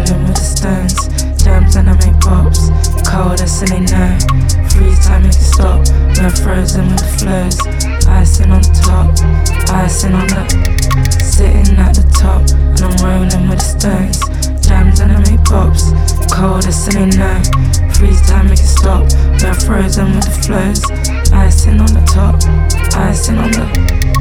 rolling with the stones. Jams and I make pops. Coldest and they know. Freeze time make it stop. We're frozen with the flows. Icing on top. Icing on the. Sitting at the top. And I'm rolling with the stones. Jams and I make pops. Coldest and they know. Freeze time make it stop. We're frozen with the flows. Icing on the top. Icing on the.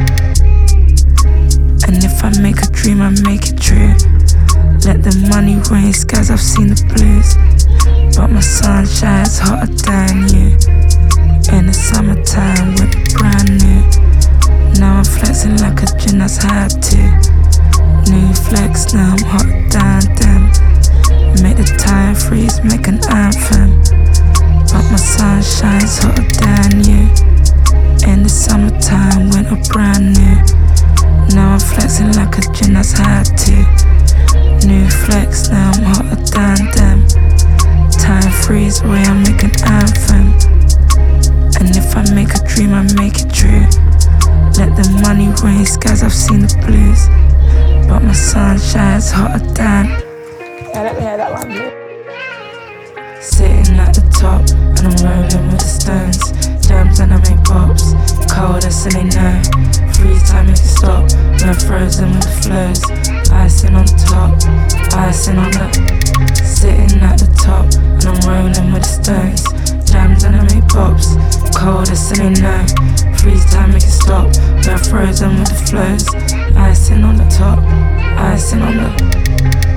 And if I make a dream, I make it true. Let the money rain, skies, I've seen the blues. But my sunshine's hotter than you. In the summertime, with the brand new. Now I'm flexing like a gin that's had to. New flex, now I'm hotter than them. Make the time freeze, make an anthem. But my sunshine's hotter than you. In the summertime, winter brand new. Now I'm flexing like a gin that's had to. New flex, now I'm hotter than them. Time freeze away, I make an anthem. And if I make a dream, I make it true. Let the money rain, skies, I've seen the blues. But my sunshine's hotter than. Yeah, let me hear that one, please. Sitting at the top, and I'm rolling with the stones. Jams and I make pops. Coldest and they know. Freeze time make it stop. We're frozen with the flows. Icing on top. Icing on the. Sitting at the top, and I'm rolling with the stones. Jams and I make pops. Coldest and they know. Freeze time make it stop. We're frozen with the flows. Icing on the top. Icing on the.